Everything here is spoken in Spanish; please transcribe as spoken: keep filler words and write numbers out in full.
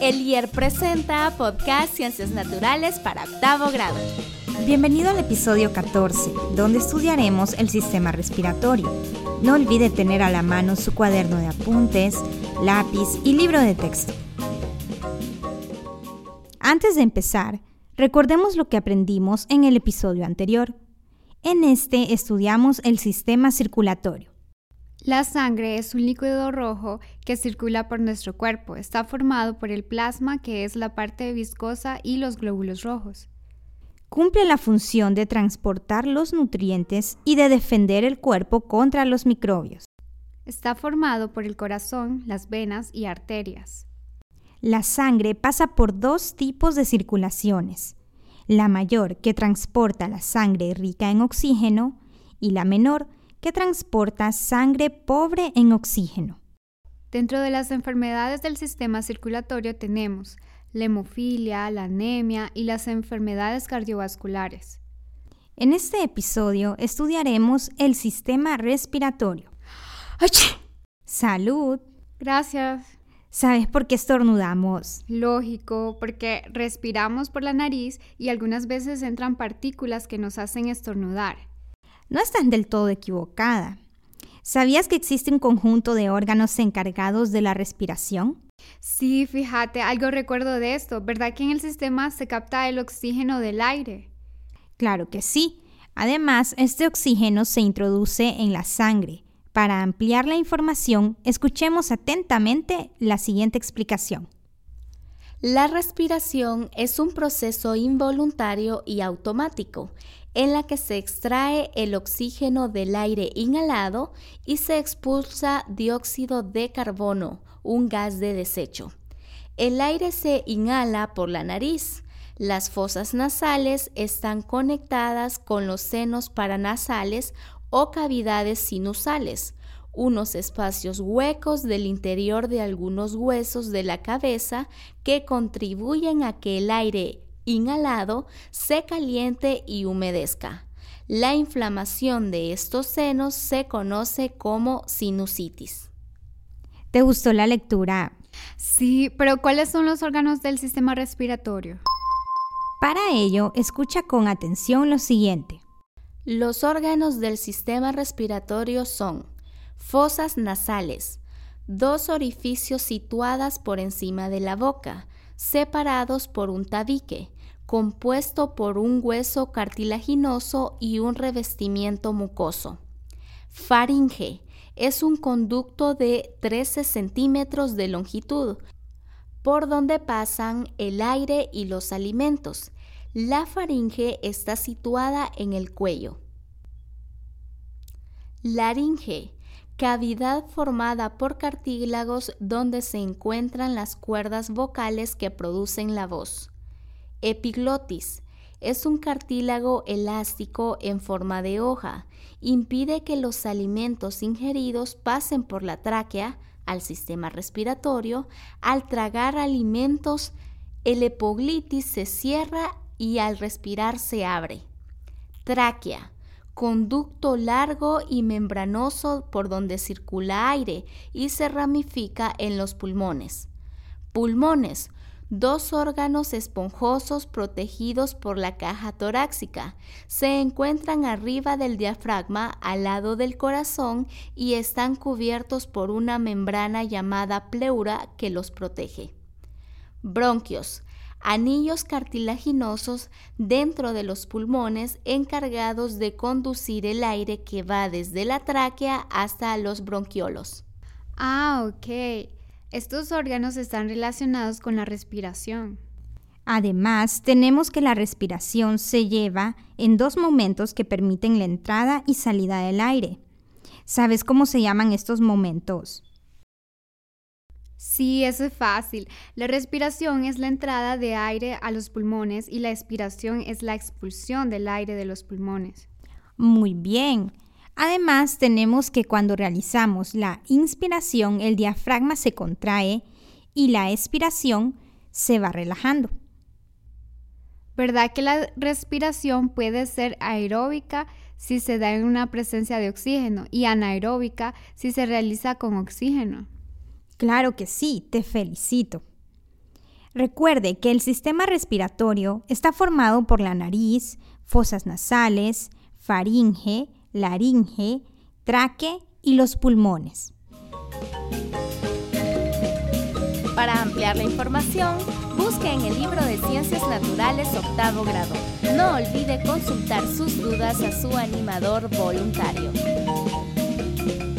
El I E R presenta Podcast Ciencias Naturales para octavo grado. Bienvenido al episodio catorce, donde estudiaremos el sistema respiratorio. No olvide tener a la mano su cuaderno de apuntes, lápiz y libro de texto. Antes de empezar, recordemos lo que aprendimos en el episodio anterior. En este estudiamos el sistema circulatorio. La sangre es un líquido rojo que circula por nuestro cuerpo. Está formado por el plasma, que es la parte viscosa, y los glóbulos rojos. Cumple la función de transportar los nutrientes y de defender el cuerpo contra los microbios. Está formado por el corazón, las venas y arterias. La sangre pasa por dos tipos de circulaciones. La mayor, que transporta la sangre rica en oxígeno, y la menor, que transporta sangre pobre en oxígeno. Dentro de las enfermedades del sistema circulatorio tenemos la hemofilia, la anemia y las enfermedades cardiovasculares. En este episodio estudiaremos el sistema respiratorio. ¡Achí! ¡Salud! Gracias. ¿Sabes por qué estornudamos? Lógico, porque respiramos por la nariz y algunas veces entran partículas que nos hacen estornudar. No estás del todo equivocada. ¿Sabías que existe un conjunto de órganos encargados de la respiración? Sí, fíjate, algo recuerdo de esto. ¿Verdad que en el sistema se capta el oxígeno del aire? Claro que sí. Además, este oxígeno se introduce en la sangre. Para ampliar la información, escuchemos atentamente la siguiente explicación. La respiración es un proceso involuntario y automático en la que se extrae el oxígeno del aire inhalado y se expulsa dióxido de carbono, un gas de desecho. El aire se inhala por la nariz. Las fosas nasales están conectadas con los senos paranasales o cavidades sinusales, unos espacios huecos del interior de algunos huesos de la cabeza que contribuyen a que el aire inhalado se caliente y humedezca. La inflamación de estos senos se conoce como sinusitis. ¿Te gustó la lectura? Sí, pero ¿cuáles son los órganos del sistema respiratorio? Para ello, escucha con atención lo siguiente. Los órganos del sistema respiratorio son fosas nasales, dos orificios situadas por encima de la boca, separados por un tabique, compuesto por un hueso cartilaginoso y un revestimiento mucoso. Faringe es un conducto de trece centímetros de longitud, por donde pasan el aire y los alimentos. La faringe está situada en el cuello. Laringe, cavidad formada por cartílagos donde se encuentran las cuerdas vocales que producen la voz. Epiglotis, es un cartílago elástico en forma de hoja. Impide que los alimentos ingeridos pasen por la tráquea al sistema respiratorio. Al tragar alimentos, el epiglottis se cierra y al respirar se abre. Tráquea, conducto largo y membranoso por donde circula aire y se ramifica en los pulmones. Pulmones, dos órganos esponjosos protegidos por la caja torácica. Se encuentran arriba del diafragma al lado del corazón y están cubiertos por una membrana llamada pleura que los protege. Bronquios, anillos cartilaginosos dentro de los pulmones encargados de conducir el aire que va desde la tráquea hasta los bronquiolos. Ah, ok. Estos órganos están relacionados con la respiración. Además, tenemos que la respiración se lleva en dos momentos que permiten la entrada y salida del aire. ¿Sabes cómo se llaman estos momentos? Sí, eso es fácil. La respiración es la entrada de aire a los pulmones y la expiración es la expulsión del aire de los pulmones. Muy bien. Además, tenemos que cuando realizamos la inspiración, el diafragma se contrae y la expiración se va relajando. ¿Verdad que la respiración puede ser aeróbica si se da en una presencia de oxígeno y anaeróbica si se realiza con oxígeno? Claro que sí, te felicito. Recuerde que el sistema respiratorio está formado por la nariz, fosas nasales, faringe, laringe, tráquea y los pulmones. Para ampliar la información, busque en el libro de Ciencias Naturales octavo grado. No olvide consultar sus dudas a su animador voluntario.